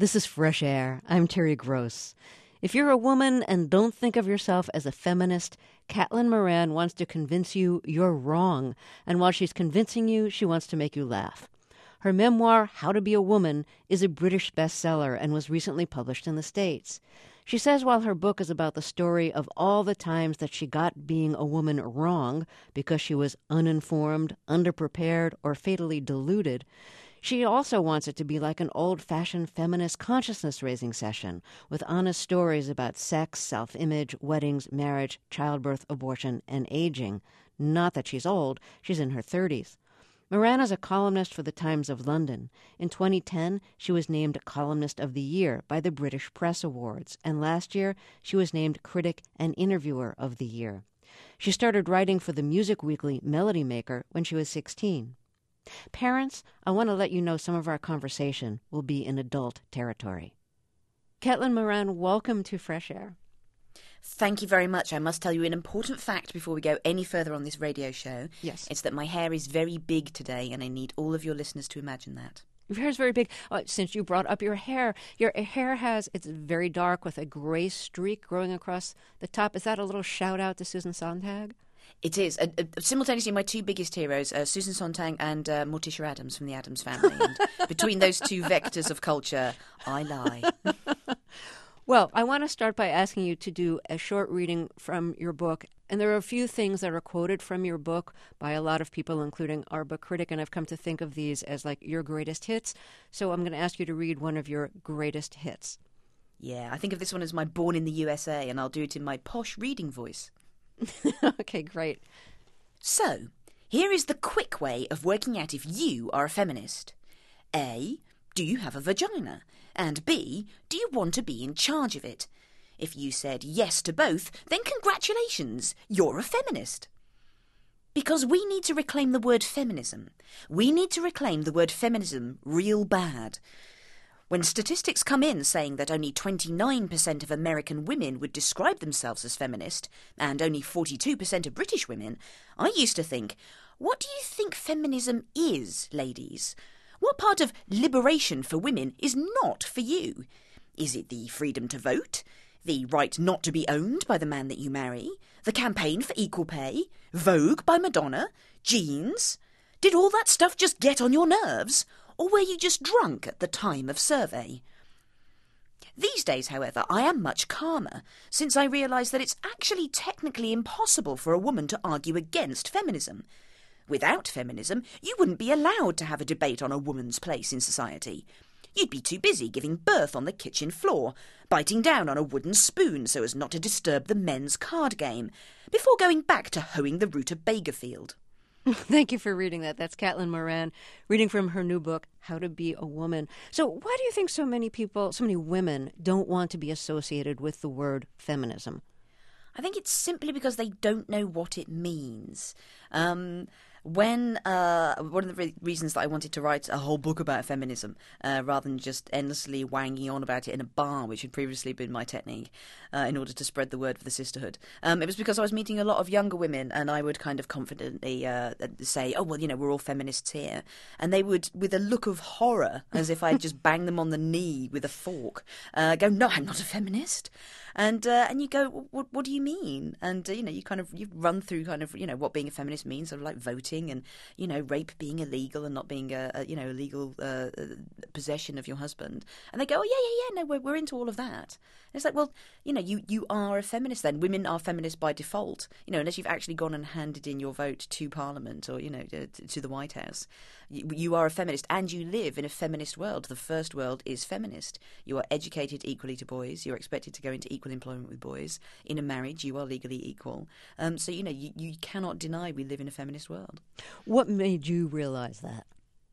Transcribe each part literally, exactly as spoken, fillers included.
This is Fresh Air. I'm Terry Gross. If you're a woman and don't think of yourself as a feminist, Caitlin Moran wants to convince you you're wrong. And while she's convincing you, she wants to make you laugh. Her memoir, How to Be a Woman, is a British bestseller and was recently published in the States. She says while her book is about the story of all the times that she got being a woman wrong because she was uninformed, underprepared, or fatally deluded, she also wants it to be like an old-fashioned feminist consciousness-raising session with honest stories about sex, self-image, weddings, marriage, childbirth, abortion, and aging. Not that she's old. She's in her thirties. Moran is a columnist for the Times of London. In twenty ten, she was named Columnist of the Year by the British Press Awards, and last year she was named Critic and Interviewer of the Year. She started writing for the music weekly Melody Maker when she was sixteen. Parents, I want to let you know some of our conversation will be in adult territory. Caitlin Moran, welcome to Fresh Air. Thank you very much. I must tell you an important fact before we go any further on this radio show. Yes. It's that my hair is very big today, and I need all of your listeners to imagine that. Your hair is very big. Uh, since you brought up your hair, your hair has, it's very dark with a gray streak growing across the top. Is that a little shout out to Susan Sontag? It is. Uh, uh, simultaneously, my two biggest heroes, uh, Susan Sontag and uh, Morticia Addams from the Addams Family. And between those two vectors of culture, I lie. Well, I want to start by asking you to do a short reading from your book. And there are a few things that are quoted from your book by a lot of people, including our book critic, and I've come to think of these as like your greatest hits. So I'm going to ask you to read one of your greatest hits. Yeah, I think of this one as my Born in the U S A, and I'll do it in my posh reading voice. Okay, great. So, here is the quick way of working out if you are a feminist. A. Do you have a vagina? And B. Do you want to be in charge of it? If you said yes to both, then congratulations, you're a feminist. Because we need to reclaim the word feminism. We need to reclaim the word feminism real bad. When statistics come in saying that only twenty-nine percent of American women would describe themselves as feminist, and only forty-two percent of British women, I used to think, what do you think feminism is, ladies? What part of liberation for women is not for you? Is it the freedom to vote? The right not to be owned by the man that you marry? The campaign for equal pay? Vogue by Madonna? Jeans? Did all that stuff just get on your nerves? Or were you just drunk at the time of survey? These days, however, I am much calmer, since I realise that it's actually technically impossible for a woman to argue against feminism. Without feminism, you wouldn't be allowed to have a debate on a woman's place in society. You'd be too busy giving birth on the kitchen floor, biting down on a wooden spoon so as not to disturb the men's card game, before going back to hoeing the Rutabaga Bakerfield. Thank you for reading that. That's Caitlin Moran, reading from her new book, How to Be a Woman. So why do you think so many people, so many women, don't want to be associated with the word feminism? I think it's simply because they don't know what it means. Um... When uh, one of the re- reasons that I wanted to write a whole book about feminism, uh, rather than just endlessly wanging on about it in a bar, which had previously been my technique, uh, in order to spread the word for the sisterhood, um, it was because I was meeting a lot of younger women, and I would kind of confidently uh, say, "Oh well, you know, we're all feminists here," and they would, with a look of horror, as if I had just banged them on the knee with a fork, uh, go, "No, I'm not a feminist." And uh, and you go, what, what do you mean? And uh, you know, you kind of you run through kind of you know what being a feminist means, sort of like voting and you know rape being illegal and not being a, a you know illegal uh, possession of your husband. And they go, oh yeah yeah yeah, no, we're we're into all of that. And it's like, well, you know, you you are a feminist then. Women are feminists by default, you know, unless you've actually gone and handed in your vote to Parliament or you know to, to the White House. You, you are a feminist, and you live in a feminist world. The first world is feminist. You are educated equally to boys. You're expected to go into equal employment with boys. In a marriage, you are legally equal. Um, so, you know, you, you cannot deny we live in a feminist world. What made you realize that?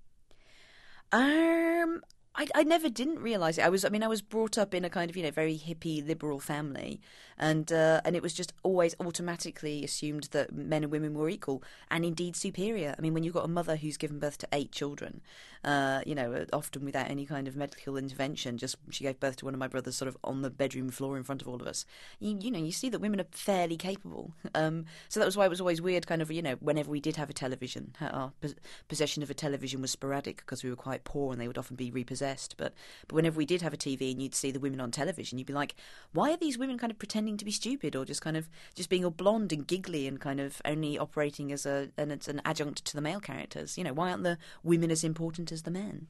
Um, I, I never didn't realise it. I was, I mean, I was brought up in a kind of, you know, very hippie liberal family, and uh, and it was just always automatically assumed that men and women were equal, and indeed superior. I mean, when you've got a mother who's given birth to eight children, uh, you know, often without any kind of medical intervention, just she gave birth to one of my brothers sort of on the bedroom floor in front of all of us. You, you know, you see that women are fairly capable. Um, so that was why it was always weird, kind of, you know, whenever we did have a television, our possession of a television was sporadic because we were quite poor, and they would often be repossessed possessed. But but whenever we did have a T V and you'd see the women on television, you'd be like, why are these women kind of pretending to be stupid, or just kind of just being all blonde and giggly and kind of only operating as a an, as an adjunct to the male characters? You know, why aren't the women as important as the men?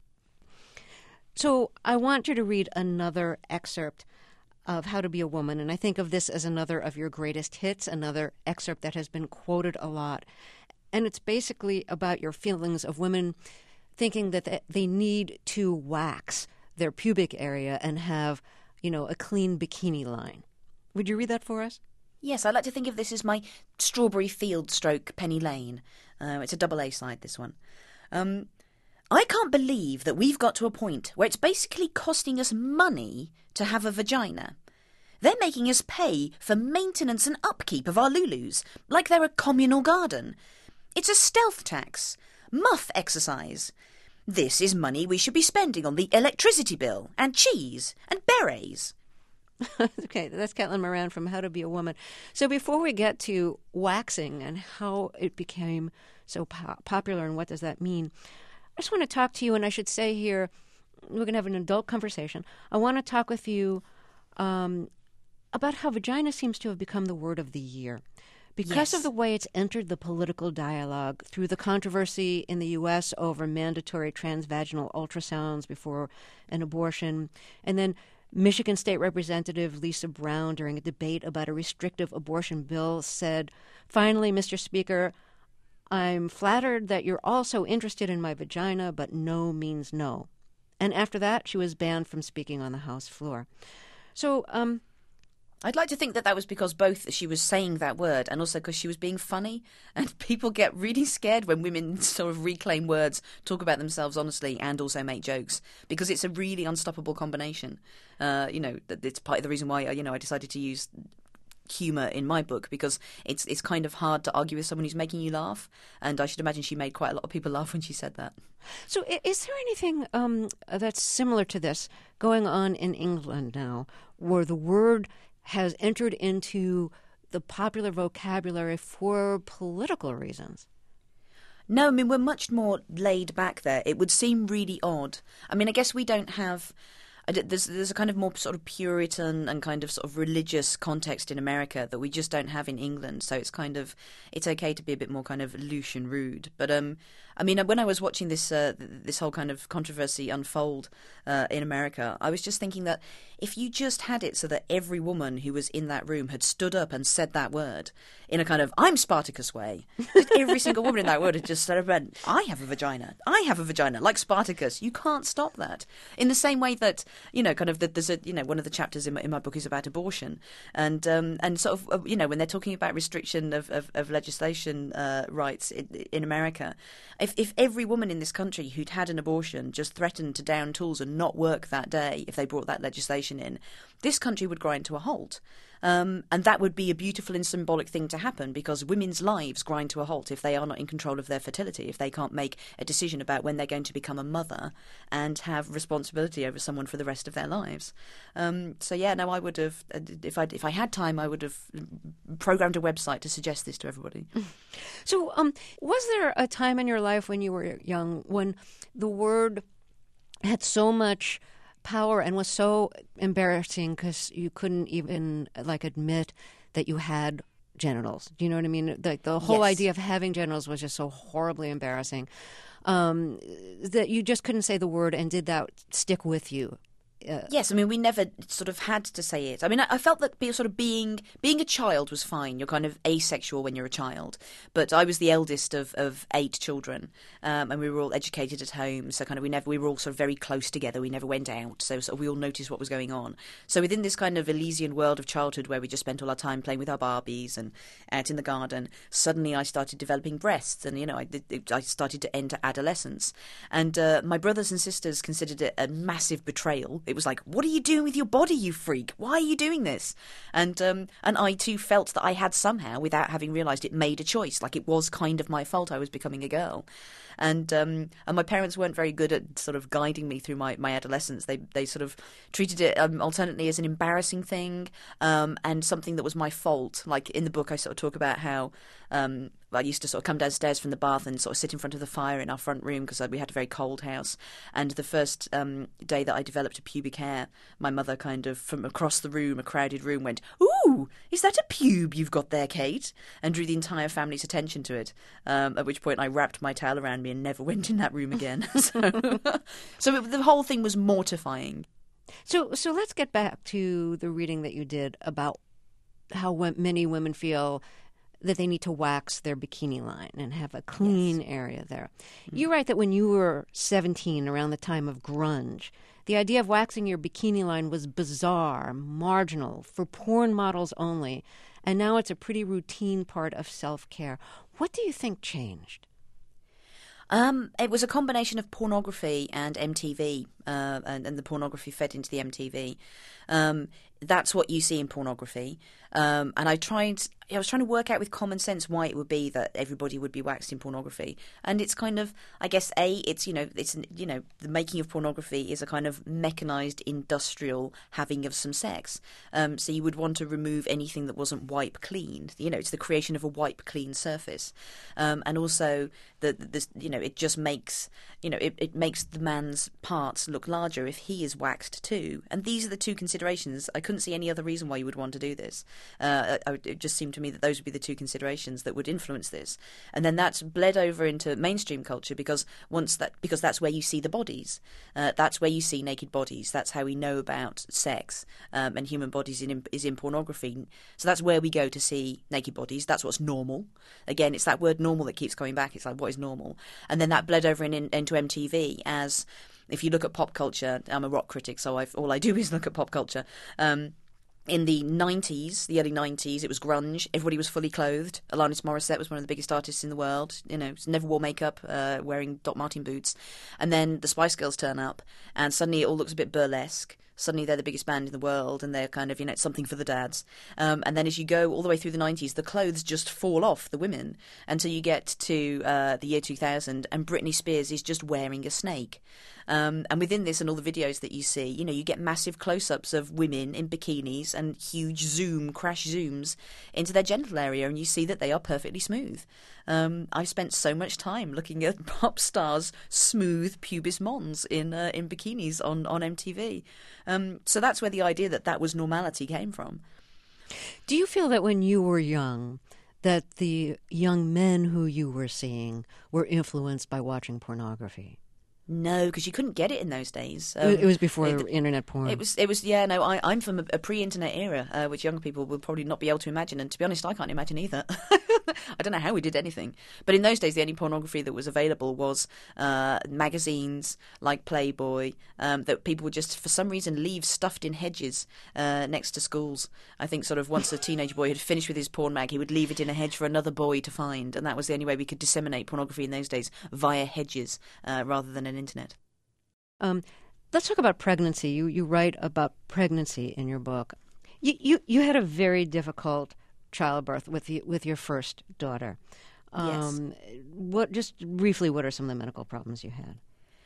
So I want you to read another excerpt of How to Be a Woman, and I think of this as another of your greatest hits, another excerpt that has been quoted a lot. And it's basically about your feelings of women thinking that they need to wax their pubic area and have, you know, a clean bikini line. Would you read that for us? Yes, I like to think of this as my Strawberry Field stroke Penny Lane. Uh, it's a double A side, this one. Um, I can't believe that we've got to a point where it's basically costing us money to have a vagina. They're making us pay for maintenance and upkeep of our Lulus, like they're a communal garden. It's a stealth tax. Muff exercise. This is money we should be spending on the electricity bill and cheese and berets. Okay, that's Caitlin Moran from How to Be a Woman. So before we get to waxing and how it became so po- popular and what does that mean, I just want to talk to you, and I should say here, we're going to have an adult conversation. I want to talk with you um, about how vagina seems to have become the word of the year. Because Yes. of the way it's entered the political dialogue through the controversy in the U S over mandatory transvaginal ultrasounds before an abortion, and then Michigan State Representative Lisa Brown, during a debate about a restrictive abortion bill, said, "Finally, Mister Speaker, I'm flattered that you're also interested in my vagina, but no means no." And after that, she was banned from speaking on the House floor. So, um... I'd like to think that that was because both she was saying that word and also because she was being funny. And people get really scared when women sort of reclaim words, talk about themselves honestly, and also make jokes, because it's a really unstoppable combination. Uh, you know, it's part of the reason why, you know, I decided to use humour in my book, because it's it's kind of hard to argue with someone who's making you laugh. And I should imagine she made quite a lot of people laugh when she said that. So i- is there anything um, that's similar to this going on in England now, where the word has entered into the popular vocabulary for political reasons? No, I mean, we're much more laid back there. It would seem really odd. I mean, I guess we don't have... I d- There's, there's a kind of more sort of Puritan and kind of sort of religious context in America that we just don't have in England. So it's kind of... It's okay to be a bit more kind of loose and rude. But, um, I mean, when I was watching this uh, this whole kind of controversy unfold uh, in America, I was just thinking that if you just had it so that every woman who was in that room had stood up and said that word in a kind of I'm Spartacus way, just every single woman in that word had just said, I have a vagina, I have a vagina, like Spartacus. You can't stop that. In the same way that, you know, kind of that there's a, you know, one of the chapters in my, in my book is about abortion, and um, and sort of, uh, you know, when they're talking about restriction of, of, of legislation uh, rights in, in America, if if every woman in this country who'd had an abortion just threatened to down tools and not work that day if they brought that legislation in, this country would grind to a halt. Um, and that would be a beautiful and symbolic thing to happen, because women's lives grind to a halt if they are not in control of their fertility, if they can't make a decision about when they're going to become a mother and have responsibility over someone for the rest of their lives. Um, so yeah, no, I would have, if I if I had time, I would have programmed a website to suggest this to everybody. So um, was there a time in your life when you were young when the word had so much power and was so embarrassing because you couldn't even like admit that you had genitals? Do you know what I mean? Like the whole Yes. idea of having genitals was just so horribly embarrassing um, that you just couldn't say the word, and did that stick with you? Uh, Yes, I mean, we never sort of had to say it. I mean, I, I felt that be, sort of being being a child was fine. You're kind of asexual when you're a child. But I was the eldest of, of eight children, um, and we were all educated at home. So kind of we never we were all sort of very close together. We never went out, so sort of we all noticed what was going on. So within this kind of Elysian world of childhood, where we just spent all our time playing with our Barbies and out in the garden, suddenly I started developing breasts, and you know, I, I started to enter adolescence, and uh, my brothers and sisters considered it a massive betrayal. It was like, what are you doing with your body, you freak? Why are you doing this? And um, and I too felt that I had somehow, without having realised it, made a choice. Like it was kind of my fault I was becoming a girl. And um, and my parents weren't very good at sort of guiding me through my, my adolescence. They they sort of treated it um, alternately as an embarrassing thing um, and something that was my fault. Like in the book, I sort of talk about how um, I used to sort of come downstairs from the bath and sort of sit in front of the fire in our front room because we had a very cold house. And the first um, day that I developed a pubic hair, my mother kind of from across the room, a crowded room, went, "Ooh, is that a pube you've got there, Kate?" and drew the entire family's attention to it. Um, at which point I wrapped my towel around me and never went in that room again. so so it, the whole thing was mortifying. So, so let's get back to the reading that you did about how w- many women feel that they need to wax their bikini line and have a clean yes. area there. Mm-hmm. You write that when you were seventeen, around the time of grunge, the idea of waxing your bikini line was bizarre, marginal, for porn models only, and now it's a pretty routine part of self-care. What do you think changed? Um, it was a combination of pornography and M T V, uh, and, and the pornography fed into the M T V. Um, that's what you see in pornography. Um, and I tried, I was trying to work out with common sense why it would be that everybody would be waxed in pornography. And it's kind of, I guess, A, it's, you know, it's, you know, the making of pornography is a kind of mechanized industrial having of some sex. Um, so you would want to remove anything that wasn't wipe clean. You know, it's the creation of a wipe clean surface. Um, and also, the, the, you know, it just makes, you know, it, it makes the man's parts look larger if he is waxed too. And these are the two considerations. I couldn't see any other reason why you would want to do this. Uh, I, it just seemed to me that those would be the two considerations that would influence this. And then that's bled over into mainstream culture because once that because that's where you see the bodies. Uh, that's where you see naked bodies. That's how we know about sex um, and human bodies in, is in pornography. So that's where we go to see naked bodies. That's what's normal. Again, it's that word normal that keeps coming back. It's like, what is normal? And then that bled over in, in, into M T V as, if you look at pop culture, I'm a rock critic, so I've, all I do is look at pop culture. Um, In the nineties, the early nineties, it was grunge. Everybody was fully clothed. Alanis Morissette was one of the biggest artists in the world. You know, never wore makeup, uh, wearing Doc Martin boots. And then the Spice Girls turn up, and suddenly it all looks a bit burlesque. Suddenly they're the biggest band in the world, and they're kind of, you know, it's something for the dads. Um, and then as you go all the way through the nineties, the clothes just fall off the women until you get to uh, the year two thousand, and Britney Spears is just wearing a snake. Um, and within this and all the videos that you see, you know, you get massive close-ups of women in bikinis and huge zoom, crash zooms into their genital area, and you see that they are perfectly smooth. Um, I've spent so much time looking at pop stars' smooth pubis mons in uh, in bikinis on, on M T V. Um, so that's where the idea that that was normality came from. Do you feel that when you were young, that the young men who you were seeing were influenced by watching pornography? No, because you couldn't get it in those days. Um, it was before it, internet porn. It was, it was. Yeah, no, I, I'm from a, a pre-internet era, uh, which young people will probably not be able to imagine. And to be honest, I can't imagine either. I don't know how we did anything. But in those days, the only pornography that was available was uh, magazines like Playboy um, that people would just, for some reason, leave stuffed in hedges uh, next to schools. I think sort of once a teenage boy had finished with his porn mag, he would leave it in a hedge for another boy to find. And that was the only way we could disseminate pornography in those days, via hedges uh, rather than an internet. Um, let's talk about pregnancy. You you write about pregnancy in your book. You you, you had a very difficult childbirth with the, with your first daughter. Um, yes. What just briefly? What are some of the medical problems you had?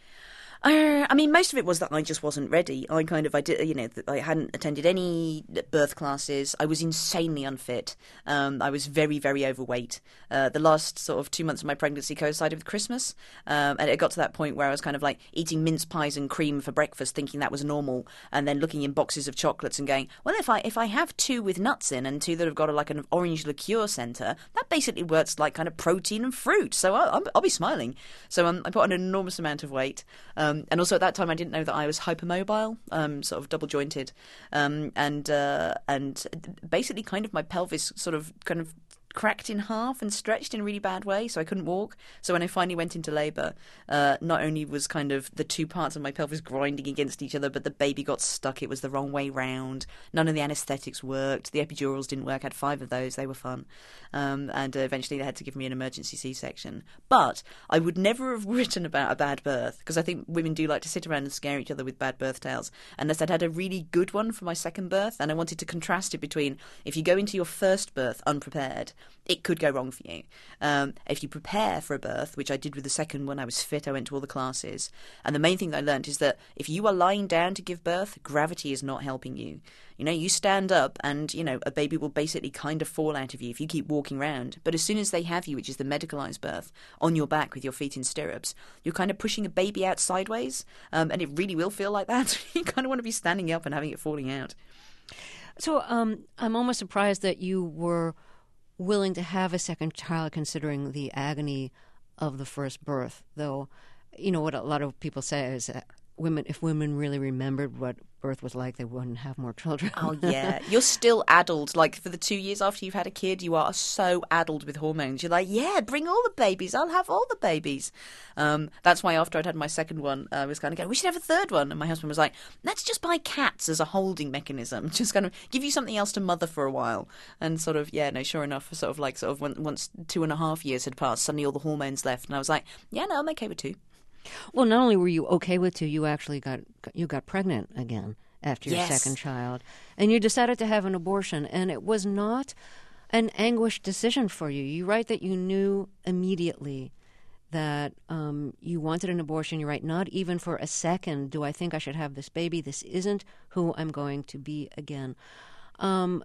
Uh, I mean, most of it was that I just wasn't ready. I kind of, I did, you know, I hadn't attended any birth classes. I was insanely unfit. Um, I was very, very overweight. Uh, the last sort of two months of my pregnancy coincided with Christmas, um, and it got to that point where I was kind of like eating mince pies and cream for breakfast, thinking that was normal, and then looking in boxes of chocolates and going, well, if I if I have two with nuts in and two that have got a, like an orange liqueur centre, that basically works like kind of protein and fruit. So I'll, I'll be smiling. So um, I put on an enormous amount of weight. Um, and also at that time, I didn't know that I was hypermobile, um, sort of double jointed, um, and uh, and basically kind of my pelvis sort of kind of cracked in half and stretched in a really bad way, so I couldn't walk. So when I finally went into labour, uh, not only was kind of the two parts of my pelvis grinding against each other, but the baby got stuck. It was the wrong way round. None of the anaesthetics worked. The epidurals didn't work. I had five of those. They were fun. Um, and uh, eventually they had to give me an emergency C-section. But I would never have written about a bad birth, because I think women do like to sit around and scare each other with bad birth tales, unless I'd had a really good one for my second birth. And I wanted to contrast it between, if you go into your first birth unprepared, it could go wrong for you. Um, if you prepare for a birth, which I did with the second one, I was fit, I went to all the classes. And the main thing that I learned is that if you are lying down to give birth, gravity is not helping you. You know, you stand up and, you know, a baby will basically kind of fall out of you if you keep walking around. But as soon as they have you, which is the medicalised birth, on your back with your feet in stirrups, you're kind of pushing a baby out sideways. Um, and it really will feel like that. You kind of want to be standing up and having it falling out. So um, I'm almost surprised that you were willing to have a second child considering the agony of the first birth, though, you know, what a lot of people say is that women, if women really remembered what birth was like, they wouldn't have more children. Oh, yeah. You're still addled. Like, for the two years after you've had a kid, you are so addled with hormones. You're like, yeah, bring all the babies. I'll have all the babies. Um, that's why after I'd had my second one, I was kind of going, we should have a third one. And my husband was like, let's just buy cats as a holding mechanism. Just kind of give you something else to mother for a while. And sort of, yeah, no, sure enough, sort of like, sort of when, once two and a half years had passed, suddenly all the hormones left. And I was like, yeah, no, I'm okay with two. Well, not only were you okay with two, you actually got you got pregnant again after your Yes. second child, and you decided to have an abortion, and it was not an anguished decision for you. You write that you knew immediately that um, you wanted an abortion. You write, not even for a second do I think I should have this baby. This isn't who I'm going to be again. Um,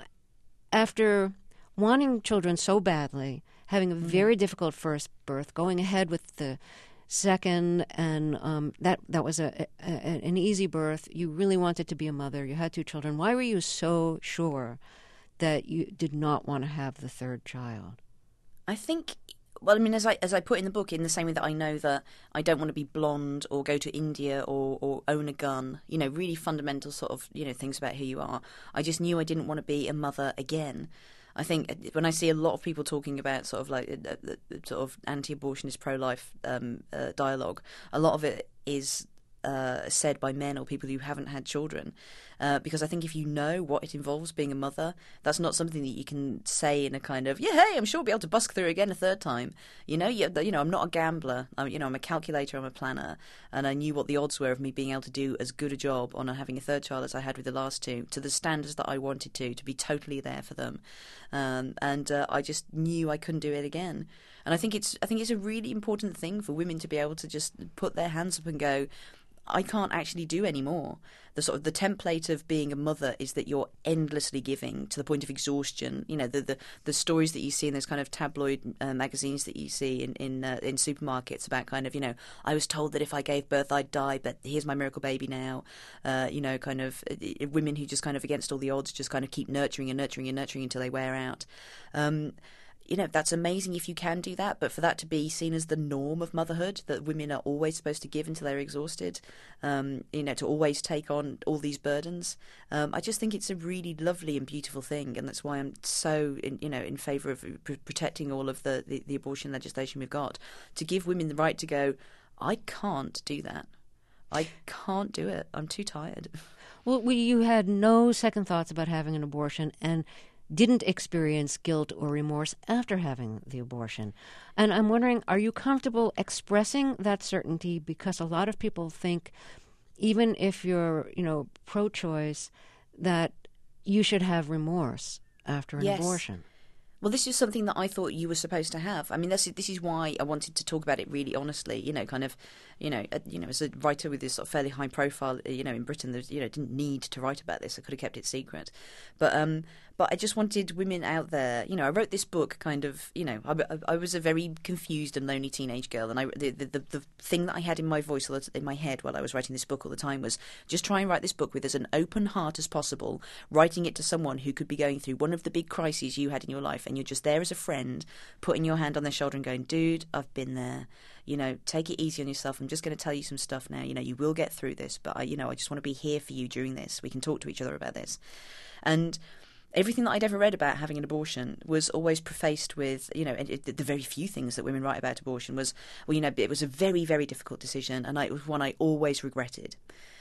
after wanting children so badly, having a very difficult first birth, going ahead with the second, and um, that that was a, a, an easy birth. You really wanted to be a mother. You had two children. Why were you so sure that you did not want to have the third child? I think, well, I mean, as I as I put in the book, in the same way that I know that I don't want to be blonde or go to India or, or own a gun, you know, really fundamental sort of, you know, things about who you are. I just knew I didn't want to be a mother again. I think when I see a lot of people talking about sort of like the, the, the sort of anti-abortionist, pro-life um, uh, dialogue, a lot of it is uh, said by men or people who haven't had children. Uh, because I think if you know what it involves being a mother, that's not something that you can say in a kind of, yeah, hey, I'm sure I'll be able to busk through again a third time. You know, you, you know, I'm not a gambler. I'm, you know, I'm a calculator, I'm a planner. And I knew what the odds were of me being able to do as good a job on having a third child as I had with the last two, to the standards that I wanted to, to be totally there for them. Um, and uh, I just knew I couldn't do it again. And I think it's I think it's a really important thing for women to be able to just put their hands up and go, I can't actually do any more. The sort of the template of being a mother is that you're endlessly giving to the point of exhaustion. You know, the the, the stories that you see in those kind of tabloid uh, magazines that you see in in, uh, in supermarkets about kind of, you know, I was told that if I gave birth I'd die, but here's my miracle baby now. Uh, you know, kind of uh, women who just kind of against all the odds just kind of keep nurturing and nurturing and nurturing until they wear out. Um, You know, that's amazing if you can do that, but for that to be seen as the norm of motherhood, that women are always supposed to give until they're exhausted, um, you know, to always take on all these burdens, um, I just think it's a really lovely and beautiful thing, and that's why I'm so, in, you know, in favour of pr- protecting all of the, the, the abortion legislation we've got, to give women the right to go, I can't do that. I can't do it. I'm too tired. Well, we, you had no second thoughts about having an abortion, and didn't experience guilt or remorse after having the abortion. And I'm wondering, are you comfortable expressing that certainty? Because a lot of people think, even if you're, you know, pro-choice, that you should have remorse after an Yes. abortion. Well, this is something that I thought you were supposed to have. I mean, this is, this is why I wanted to talk about it really honestly. You know, kind of, you know, uh, you know, as a writer with this sort of fairly high profile, you know, in Britain, there's, you know, didn't need to write about this. I could have kept it secret, but um, but I just wanted women out there. You know, I wrote this book kind of, you know, I, I was a very confused and lonely teenage girl, and I the, the the thing that I had in my voice, in my head while I was writing this book all the time was just try and write this book with as an open heart as possible, writing it to someone who could be going through one of the big crises you had in your life, and you're just there as a friend, putting your hand on their shoulder and going, dude, I've been there. You know, take it easy on yourself. I'm just going to tell you some stuff now. You know, you will get through this, but I, you know, I just want to be here for you during this. We can talk to each other about this. And everything that I'd ever read about having an abortion was always prefaced with, you know, it, it, the very few things that women write about abortion was, well, you know, it was a very, very difficult decision, and I, it was one I always regretted.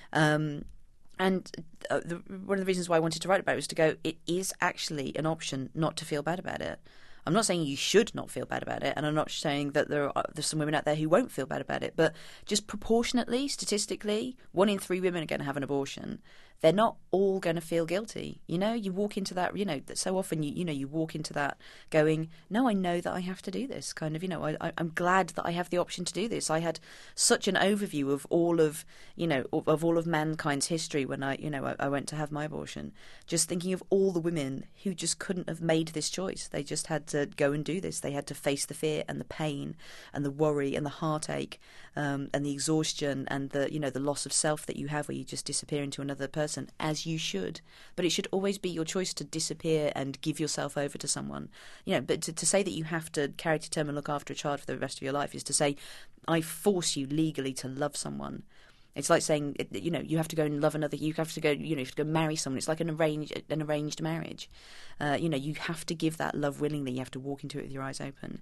Um, and uh, the, one of the reasons why I wanted to write about it was to go, it is actually an option not to feel bad about it. I'm not saying you should not feel bad about it, and I'm not saying that there are there's some women out there who won't feel bad about it, but just proportionately, statistically, one in three women are going to have an abortion. they're not all going to feel guilty. You know, you walk into that, you know, that so often you, you know, you walk into that going, no, I know that I have to do this kind of, you know, I, I, I'm glad that I have the option to do this. I had such an overview of all of, you know, of, of all of mankind's history when I, you know, I, I went to have my abortion, just thinking of all the women who just couldn't have made this choice. They just had to go and do this. They had to face the fear and the pain and the worry and the heartache um, and the exhaustion and the, you know, the loss of self that you have where you just disappear into another person. As you should, but it should always be your choice to disappear and give yourself over to someone, you know. But to, to say that you have to carry to term and look after a child for the rest of your life is to say, I force you legally to love someone. It's like saying, you know, you have to go and love another. You have to go, you know, you have to go marry someone. It's like an arranged, an arranged marriage. Uh, you know, you have to give that love willingly. You have to walk into it with your eyes open.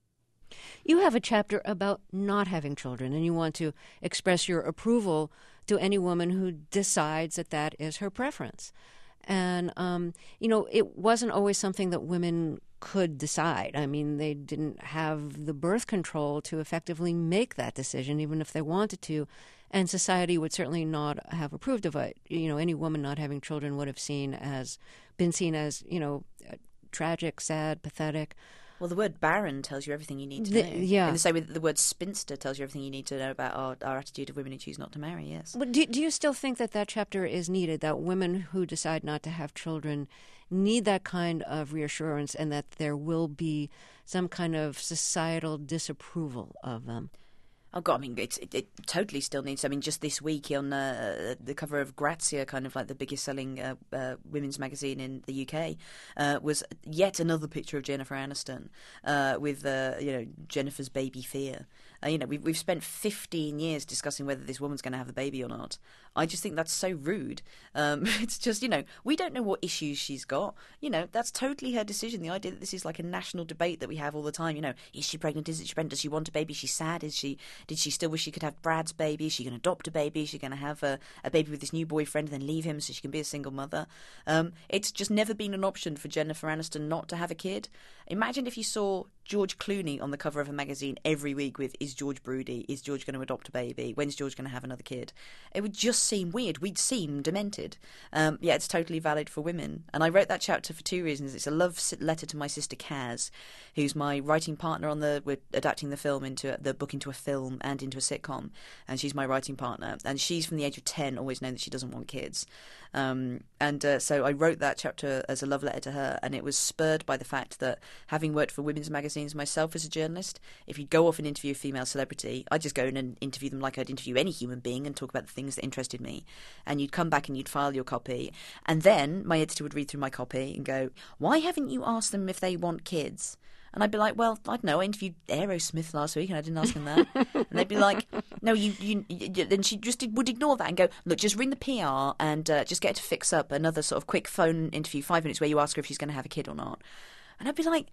You have a chapter about not having children, and you want to express your approval to any woman who decides that that is her preference. And, um, you know, it wasn't always something that women could decide. I mean, they didn't have the birth control to effectively make that decision, even if they wanted to. And society would certainly not have approved of it. You know, any woman not having children would have seen as, been seen as, you know, tragic, sad, pathetic. Well, the word barren tells you everything you need to the, know. Yeah. In the same way that the word spinster tells you everything you need to know about our, our attitude of women who choose not to marry, yes. But do, do you still think that that chapter is needed, that women who decide not to have children need that kind of reassurance and that there will be some kind of societal disapproval of them? Oh, God, I mean, it's, it, it totally still needs... I mean, just this week on uh, the cover of Grazia, kind of like the biggest-selling uh, uh, women's magazine in the U K, uh, was yet another picture of Jennifer Aniston uh, with, uh, you know, Jennifer's baby fear. Uh, you know, we've, we've spent fifteen years discussing whether this woman's going to have a baby or not. I just think that's so rude. Um, it's just, you know, we don't know what issues she's got. You know, that's totally her decision. The idea that this is like a national debate that we have all the time, you know, is she pregnant? Is she pregnant? Does she want a baby? Is she sad? Is she... Did she still wish she could have Brad's baby? Is she going to adopt a baby? Is she going to have a, a baby with this new boyfriend and then leave him so she can be a single mother? Um, it's just never been an option for Jennifer Aniston not to have a kid. Imagine if you saw George Clooney on the cover of a magazine every week with, is George broody? Is George going to adopt a baby? When's George going to have another kid? It would just seem weird. We'd seem demented. Um, yeah, it's totally valid for women. And I wrote that chapter for two reasons. It's a love letter to my sister Kaz, who's my writing partner on the, we're adapting the film into, the book into a film and into a sitcom. And she's my writing partner. And she's from the age of ten always known that she doesn't want kids. Um, and uh, so I wrote that chapter as a love letter to her, and it was spurred by the fact that having worked for women's magazines myself as a journalist, if you'd go off and interview a female celebrity, I'd just go in and interview them like I'd interview any human being and talk about the things that interested me. And you'd come back and you'd file your copy. And then my editor would read through my copy and go, why haven't you asked them if they want kids? And I'd be like, well, I don't know, I interviewed Aerosmith last week and I didn't ask him that. And they'd be like, no, you, you, you... Then she just would ignore that and go, look, just ring the P R and uh, just get her to fix up another sort of quick phone interview, five minutes, where you ask her if she's going to have a kid or not. And I'd be like,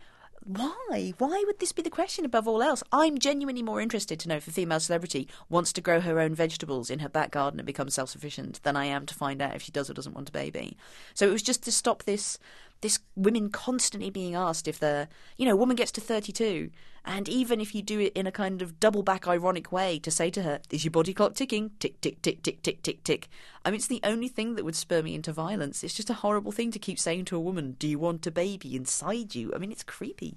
why? Why would this be the question above all else? I'm genuinely more interested to know if a female celebrity wants to grow her own vegetables in her back garden and become self-sufficient than I am to find out if she does or doesn't want a baby. So it was just to stop this this women constantly being asked if they're, you know, a woman gets to thirty-two, and even if you do it in a kind of double back ironic way, to say to her, is your body clock ticking? Tick, tick, tick, tick, tick, tick, tick. I mean, it's the only thing that would spur me into violence. It's just a horrible thing to keep saying to a woman, do you want a baby inside you? I mean, it's creepy.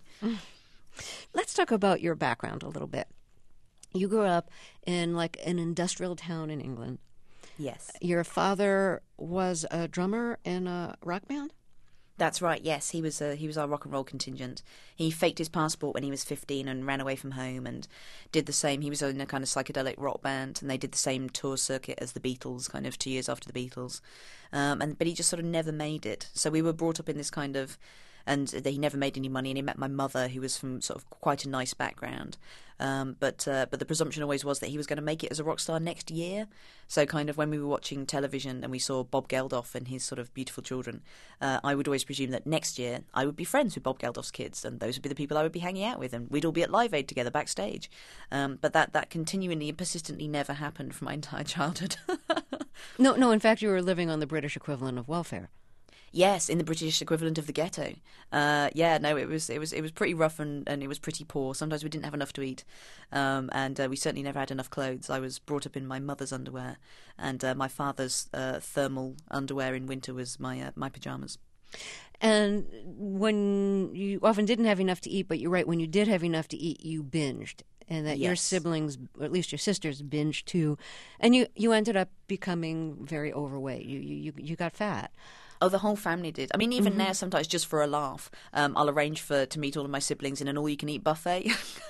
Let's talk about your background a little bit. You grew up in like an industrial town in England. Yes. Your father was a drummer in a rock band? That's right, yes. He was a, he was our rock and roll contingent. He faked his passport when he was fifteen and ran away from home and did the same. He was in a kind of psychedelic rock band, and they did the same tour circuit as the Beatles, kind of two years after the Beatles. Um, and But he just sort of never made it. So we were brought up in this kind of... And he never made any money, and he met my mother, who was from sort of quite a nice background. Um, but uh, but the presumption always was that he was going to make it as a rock star next year. So kind of when we were watching television and we saw Bob Geldof and his sort of beautiful children, uh, I would always presume that next year I would be friends with Bob Geldof's kids, and those would be the people I would be hanging out with, and we'd all be at Live Aid together backstage. Um, but that, that continually and persistently never happened for my entire childhood. No, no. In fact, you were living on the British equivalent of welfare. Yes, in the British equivalent of the ghetto. Uh, yeah, no, it was it was it was pretty rough and, and it was pretty poor. Sometimes we didn't have enough to eat, um, and uh, we certainly never had enough clothes. I was brought up in my mother's underwear, and uh, my father's uh, thermal underwear in winter was my uh, my pajamas. And when you often didn't have enough to eat, but you're right, when you did have enough to eat, you binged. And that Yes. your siblings, or at least your sisters, binged too. And you, you ended up becoming very overweight. You, you, you you got fat. Oh, the whole family did. I mean, even now, sometimes just for a laugh, um, I'll arrange for to meet all of my siblings in an all-you-can-eat buffet.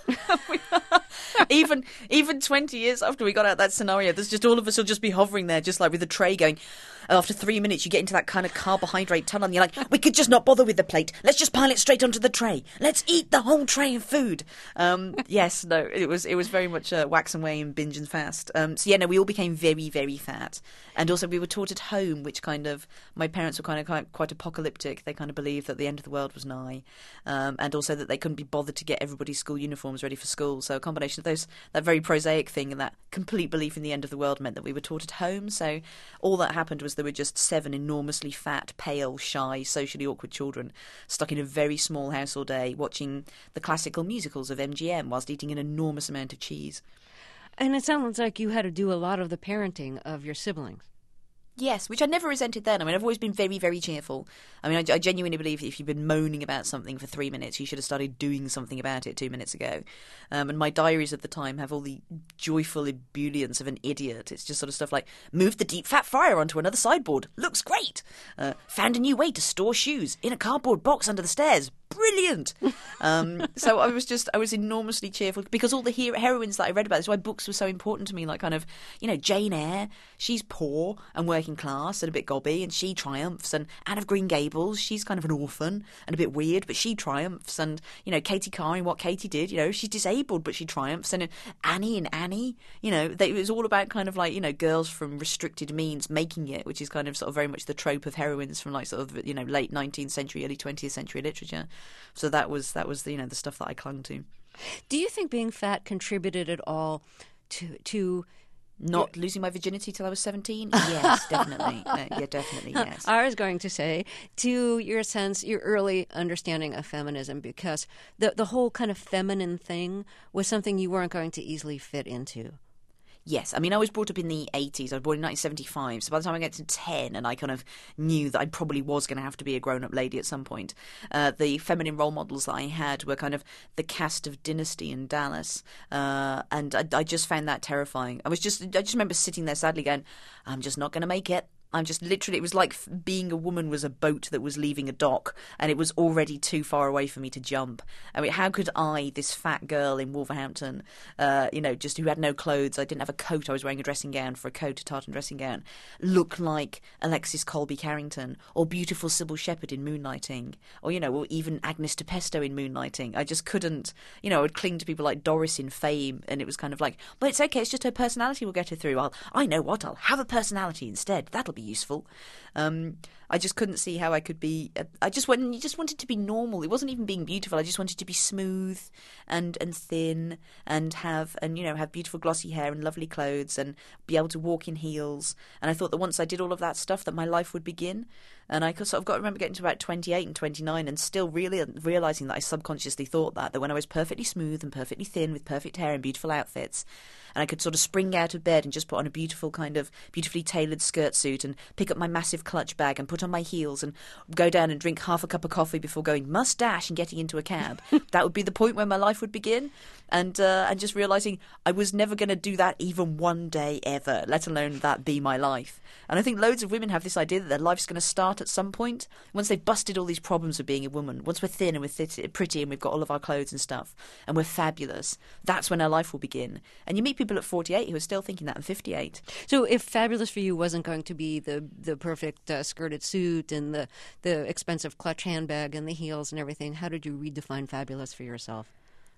even even twenty years after we got out that scenario, there's just all of us will just be hovering there, just like with a tray going. After three minutes, you get into that kind of carbohydrate tunnel, and you're like, we could just not bother with the plate. Let's just pile it straight onto the tray. Let's eat the whole tray of food. Um, yes, no, it was it was very much uh, wax and wane, binge and fast. Um, so yeah, no, we all became very, very fat, and also we were taught at home, which kind of my parents were kind of quite, quite apocalyptic. They kind of believed that the end of the world was nigh, um, and also that they couldn't be bothered to get everybody's school uniforms ready for school. So a combination of those, that very prosaic thing and that complete belief in the end of the world meant that we were taught at home. So all that happened was there were just seven enormously fat, pale, shy, socially awkward children stuck in a very small house all day watching the classical musicals of M G M whilst eating an enormous amount of cheese. And it sounds like you had to do a lot of the parenting of your siblings. Yes, which I never resented then. I mean, I've always been very, very cheerful. I mean, I, I genuinely believe that if you've been moaning about something for three minutes, you should have started doing something about it two minutes ago. Um, and my diaries at the time have all the joyful ebullience of an idiot. It's just sort of stuff like, moved the deep fat fryer onto another sideboard. Looks great. Uh, found a new way to store shoes in a cardboard box under the stairs. Brilliant. Um, so I was just, I was enormously cheerful because all the hero- heroines that I read about, that's why books were so important to me. Like kind of, you know, Jane Eyre, she's poor and working class and a bit gobby and she triumphs. And Anne of Green Gables, she's kind of an orphan and a bit weird, but she triumphs. And, you know, Katie Carr and what Katie did, you know, she's disabled, but she triumphs. And Annie and Annie, you know, they, it was all about kind of like, you know, girls from restricted means making it, which is kind of sort of very much the trope of heroines from like sort of, you know, late nineteenth century, early twentieth century literature. So that was that was the, you know, the stuff that I clung to. Do you think being fat contributed at all to to not losing my virginity till I was seventeen? Yes, definitely. Uh, yeah, definitely. Yes. I was going to say to your sense, your early understanding of feminism, because the the whole kind of feminine thing was something you weren't going to easily fit into. Yes, I mean, I was brought up in the eighties. I was born in nineteen seventy-five. So by the time I get to ten and I kind of knew that I probably was going to have to be a grown-up lady at some point, uh, the feminine role models that I had were kind of the cast of Dynasty and Dallas. Uh, and I, I just found that terrifying. I was just, I just remember sitting there sadly going, I'm just not going to make it. I'm just literally, it was like being a woman was a boat that was leaving a dock and it was already too far away for me to jump. I mean, how could I, this fat girl in Wolverhampton, uh, you know, just who had no clothes, I didn't have a coat, I was wearing a dressing gown for a coat, a tartan dressing gown, look like Alexis Colby Carrington or beautiful Sybil Shepherd in Moonlighting, or, you know, or even Agnes de Pesto in Moonlighting. I just couldn't, you know, I would cling to people like Doris in Fame, and it was kind of like, but it's okay, it's just her personality will get her through. I'll, I know what, I'll have a personality instead. That'll be useful. Um, I just couldn't see how I could be. Uh, I just wanted, just wanted to be normal. It wasn't even being beautiful. I just wanted to be smooth and and thin and have and you know have beautiful glossy hair and lovely clothes and be able to walk in heels. And I thought that once I did all of that stuff, that my life would begin. And I sort of got to remember getting to about twenty-eight and twenty-nine and still really realising that I subconsciously thought that, that when I was perfectly smooth and perfectly thin with perfect hair and beautiful outfits, and I could sort of spring out of bed and just put on a beautiful kind of beautifully tailored skirt suit and pick up my massive clutch bag and put on my heels and go down and drink half a cup of coffee before going must dash and getting into a cab. That would be the point where my life would begin. And uh, and just realising I was never going to do that even one day ever, let alone that be my life. And I think loads of women have this idea that their life's going to start at some point once they've busted all these problems of being a woman. Once we're thin and we're th- pretty and we've got all of our clothes and stuff and we're fabulous, that's when our life will begin. And you meet people at forty-eight who are still thinking that, and fifty-eight. So if fabulous for you wasn't going to be the the perfect uh, skirted suit and the, the expensive clutch handbag and the heels and everything, how did you redefine fabulous for yourself?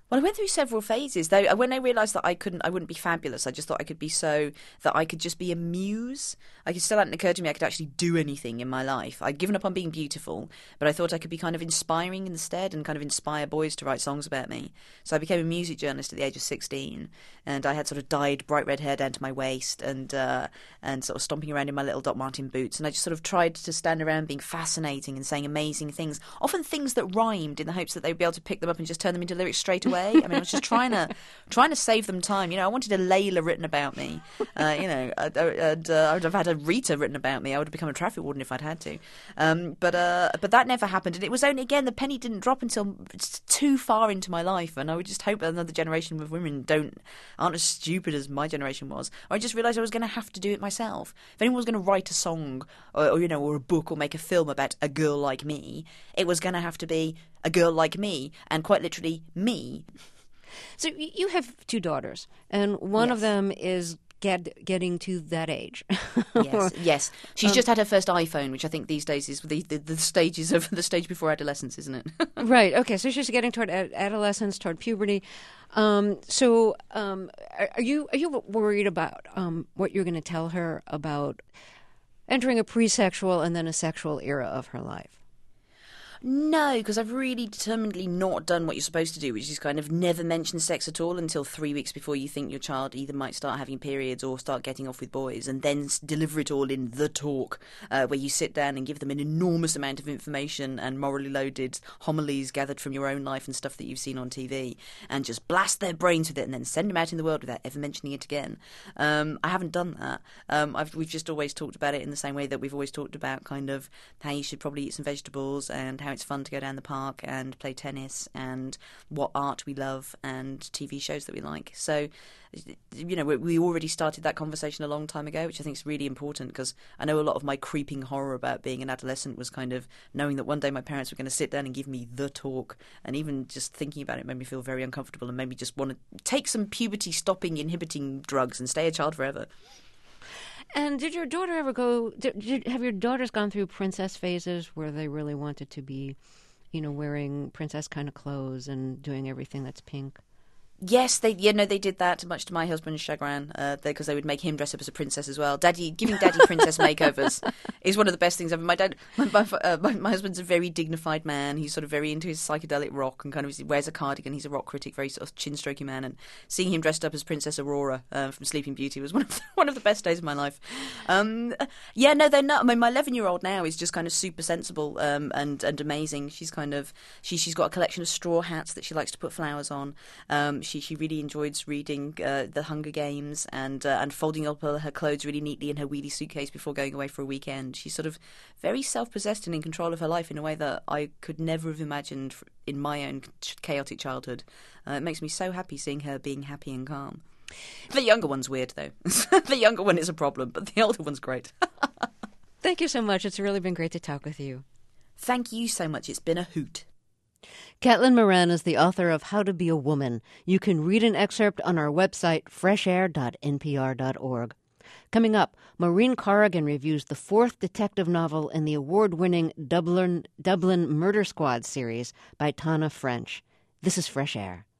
Well, I went through several phases, though. When I realised that I couldn't, I wouldn't be fabulous. I just thought I could be so that I could just be a muse. I could still hadn't occurred to me I could actually do anything in my life. I'd given up on being beautiful, but I thought I could be kind of inspiring instead, and kind of inspire boys to write songs about me. So I became a music journalist at the age of sixteen, and I had sort of dyed bright red hair down to my waist, and uh, and sort of stomping around in my little Doc Martin boots, and I just sort of tried to stand around being fascinating and saying amazing things, often things that rhymed, in the hopes that they'd be able to pick them up and just turn them into lyrics straight away. I mean, I was just trying to trying to save them time. You know, I wanted a Layla written about me. Uh, you know, and uh, I would have had a Rita written about me. I would have become a traffic warden if I'd had to. Um, but uh, but that never happened, and it was only again the penny didn't drop until too far into my life. And I would just hope that another generation of women don't aren't as stupid as my generation was. Or I just realised I was going to have to do it myself. If anyone was going to write a song, or, or you know, or a book, or make a film about a girl like me, it was going to have to be a girl like me, and quite literally me. So you have two daughters, and one Yes. of them is get, getting to that age. Yes, yes. She's Um, just had her first iPhone, which I think these days is the the, the stages of the stage before adolescence, isn't it? Right. Okay. So she's getting toward ad- adolescence, toward puberty. Um, so um, are, are you are you worried about um, what you're going to tell her about entering a pre-sexual and then a sexual era of her life? No, because I've really determinedly not done what you're supposed to do, which is kind of never mention sex at all until three weeks before you think your child either might start having periods or start getting off with boys, and then s- deliver it all in The Talk, uh, where you sit down and give them an enormous amount of information and morally loaded homilies gathered from your own life and stuff that you've seen on T V, and just blast their brains with it and then send them out in the world without ever mentioning it again. Um, I haven't done that. Um, I've, we've just always talked about it in the same way that we've always talked about kind of how you should probably eat some vegetables, and how it's fun to go down the park and play tennis, and what art we love, and T V shows that we like. So, you know, we, we already started that conversation a long time ago, which I think is really important, because I know a lot of my creeping horror about being an adolescent was kind of knowing that one day my parents were going to sit down and give me The Talk, and even just thinking about it made me feel very uncomfortable and made me just want to take some puberty stopping inhibiting drugs and stay a child forever. And did your daughter ever go? Did, did, have your daughters gone through princess phases where they really wanted to be, you know, wearing princess kind of clothes and doing everything that's pink? Yes, they yeah no they did that, much to my husband's chagrin, uh, because they would make him dress up as a princess as well. Daddy giving Daddy princess makeovers is one of the best things ever. My dad, my my, uh, my my husband's a very dignified man. He's sort of very into his psychedelic rock, and kind of he wears a cardigan. He's a rock critic, very sort of chin stroking man. And seeing him dressed up as Princess Aurora uh, from Sleeping Beauty was one of the, one of the best days of my life. Um, yeah, no, they're not. I mean, my eleven year old now is just kind of super sensible um, and and amazing. She's kind of she she's got a collection of straw hats that she likes to put flowers on. Um, She she really enjoys reading uh, the Hunger Games, and uh, and folding up her clothes really neatly in her wheelie suitcase before going away for a weekend. She's sort of very self-possessed and in control of her life in a way that I could never have imagined in my own chaotic childhood. Uh, it makes me so happy seeing her being happy and calm. The younger one's weird, though. The younger one is a problem, but the older one's great. Thank you so much. It's really been great to talk with you. Thank you so much. It's been a hoot. Caitlin Moran is the author of How to Be a Woman. You can read an excerpt on our website, fresh air dot n p r dot org. Coming up, Maureen Corrigan reviews the fourth detective novel in the award-winning Dublin, Dublin Murder Squad series by Tana French. This is Fresh Air.